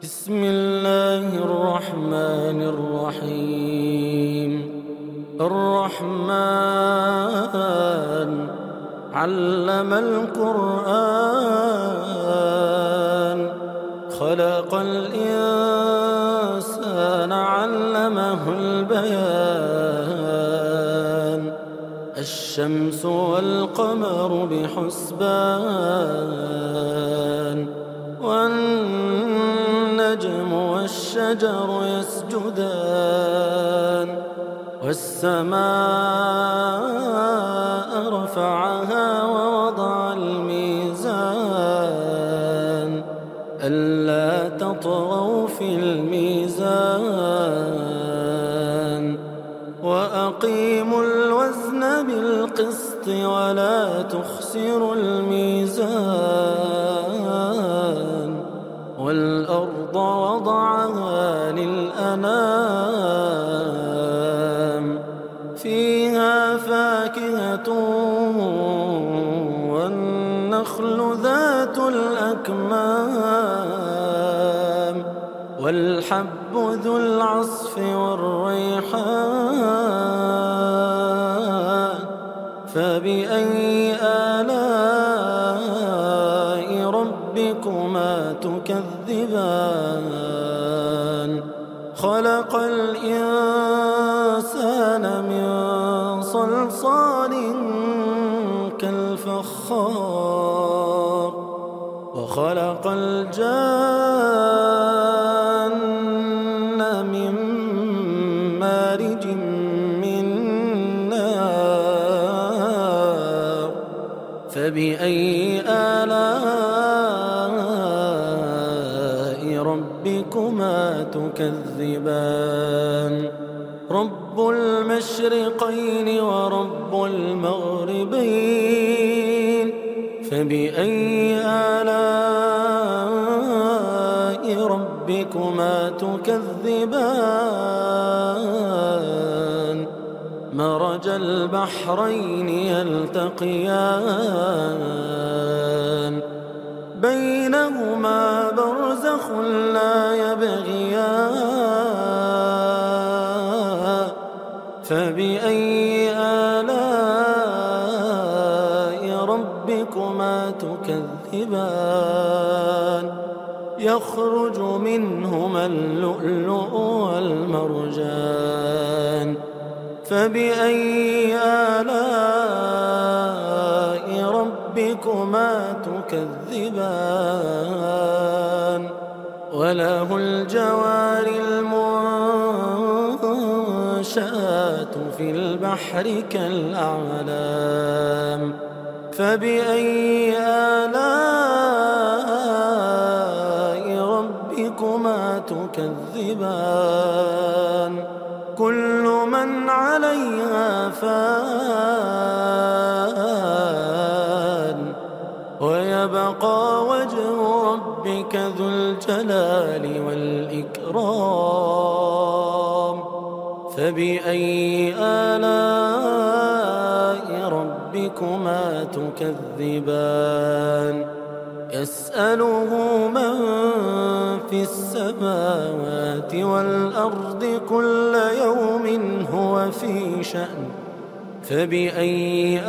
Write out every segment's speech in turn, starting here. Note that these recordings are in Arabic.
بسم الله الرحمن الرحيم. الرحمن علم القرآن، خلق الإنسان علمه البيان. الشمس والقمر بحسبان، والنجم والشجر يسجدان. والسماء رفعها ووضع الميزان، ألا تطغوا في الميزان. وأقيموا الوزن بالقسط ولا تخسروا الميزان. والأرض وضعها للأنام، فيها فاكهة والنخل ذات الأكمام، والحب ذو العصف والريحان. فبأي آلاء ربكما تكذبان؟ خلق الإنسان من صلصال كالفخار، وخلق الجان من مارج من نار. فبأي آلاء ربكما تكذبان؟ رب المشرقين ورب المغربين، فبأي آلاء ربكما تكذبان؟ مرج البحرين يلتقيان، بينهما برزخ لا يبغيان. فبأي آلاء ربكما تكذبان؟ يخرج منهما اللؤلؤ والمرجان. فبأي آلاء ربكما تكذبان؟ وله الجوار المنشآت في البحر كالأعلام. فبأي آلاء ربكما تكذبان؟ كل من عليها فان، ويبقى وجه ربك ذو الجلال والإكرام. فبأي آلاء ربكما تكذبان؟ يسأله من في السماوات والأرض كل يوم هو في شأن. فبأي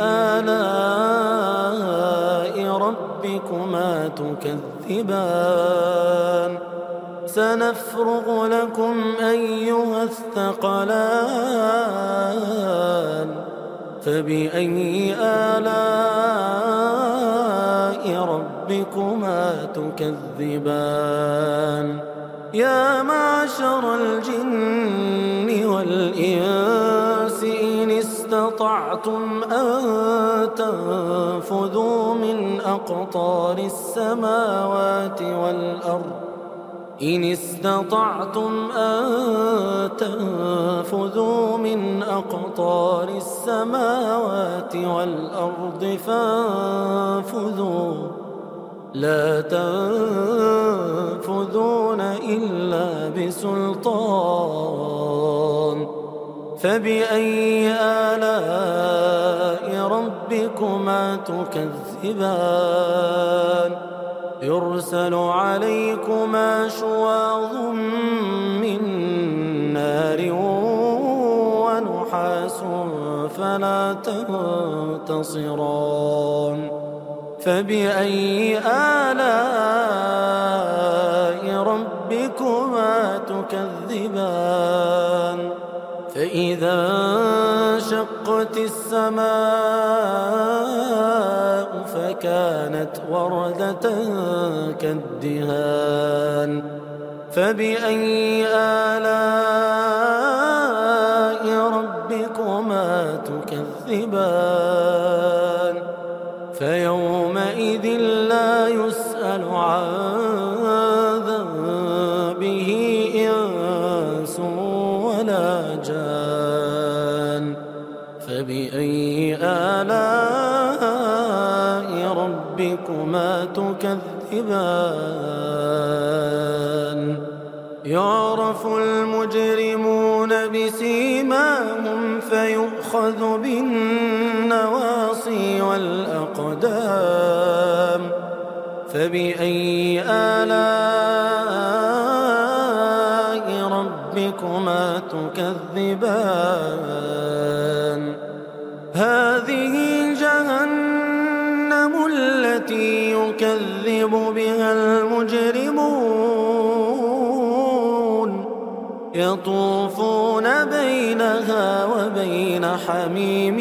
آلاء ربكما تكذبان؟ سنفرغ لكم أيها الثقلان. فبأي آلاء ربكما تكذبان؟ يا معشر الجن والإنس إن استطعتم أن تنفذوا من أقطار السماوات والأرض، إن استطعتم أن تنفذوا من أقطار السماوات والأرض فانفذوا، لا تنفذون إلا بسلطان. فبأي آلاء ربكما تكذبان؟ يرسل عليكما شواظ من نار ونحاس فلا تنتصران فبأي آلاء ربكما تكذبان فإذا انشقت السماء فكانت وردة كالدهان فبأي آلاء ربكما تكذبان فيومئذ لا يسأل عن ذنبه إنس ولا جان فبأي آلاء ربكما تكذبان يعرف المجرمون بسيماهم فيؤخذ بالنواصي والأقدام فبأي آلاء ربكما تكذبان هذه جهنم التي يكذب بها المجرمون يطوفون بينها وبين حميم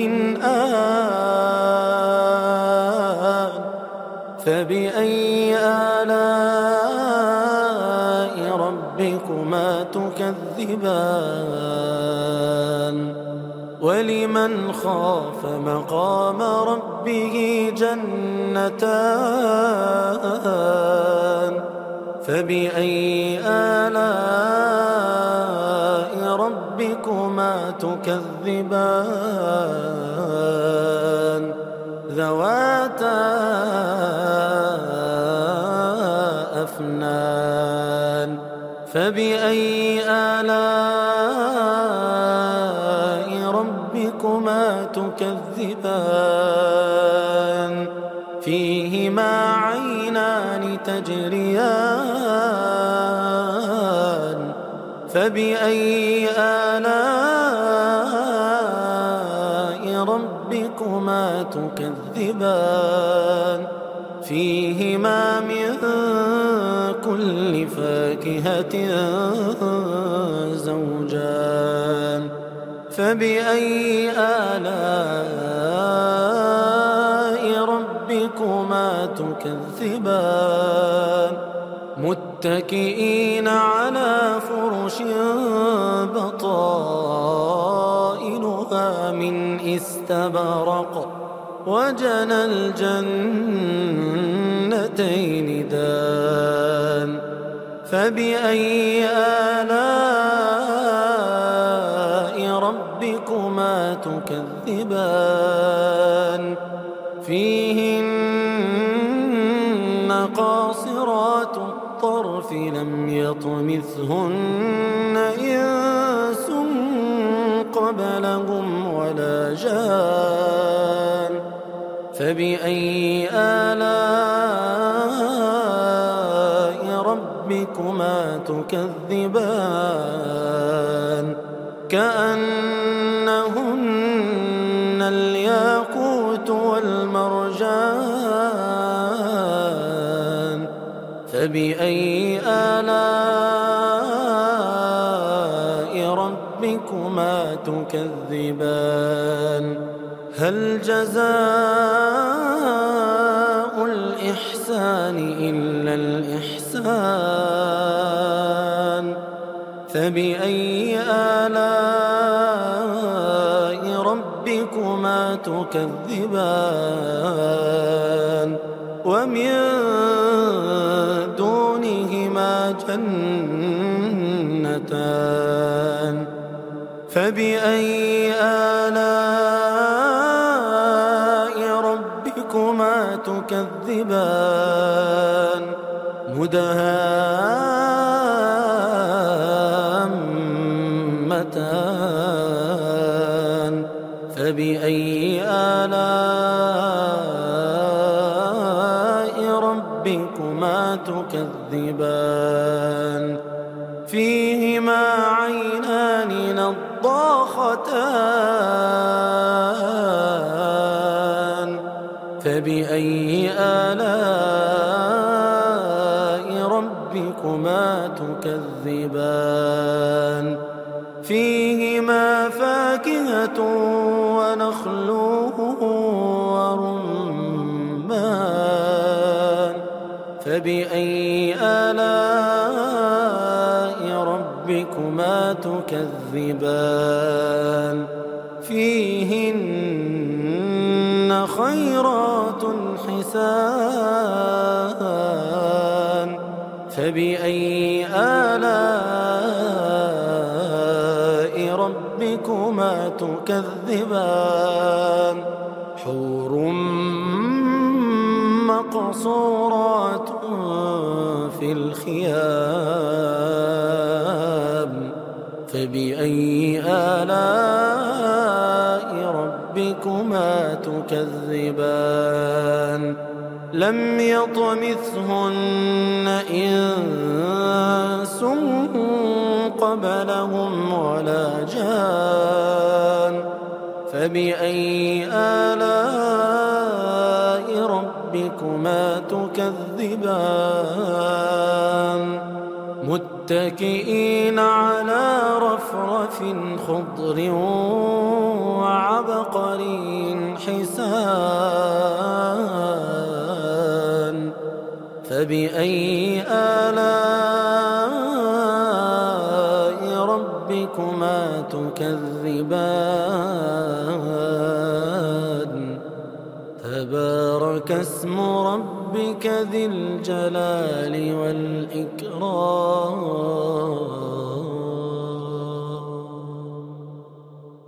آن فبأي آلاء ربكما تكذبان ولمن خاف مقام ربه جنتان فبأي آلاء ربكما تكذبان ذواتا أفنان فبأي آلاء ربكما تكذبان فيهما عينان تجريان فبأي آلاء ربكما تكذبان فيهما من كل فاكهة زوجان فبأي آلاء ربكما تكذبان متكئين على فرش بطائنها من استبرق وجنى الجنتين دان فبأي آلاء ربكما تكذبان فيهن قاصرات الطرف لم يطمثهن إنس قبلهم ولا جان فبأي آلاء ربكما تكذبان كأنهن الياقوت والمرجان فبأي آلاء ربكما تكذبان هل جزاء الإحسان إلا الإحسان فبأي آلاء ربكما تكذبان ومن دونهما جنتان فبأي آلاء ربكما تكذبان مدهامتان فبأي آلاء ربكما فيهما عينان نضاختان فبأي آلاء ربكما تكذبان فيهما فاكهة ونخل ورمان فبأي آلاء ربكما تكذبان فيهن خيرات حسان فبأي آلاء ربكما تكذبان حور مقصورات في الخيام فبأي آلاء ربكما تكذبان لم يطمثهن إنس قبلهم ولا جان فبأي آلاء ربكما تكذبان متكئين على رفرف خضر وعبقري حسان فبأي آلاء ربكما تكذبان تبارك اسم ربك ذي الجلال والإكرام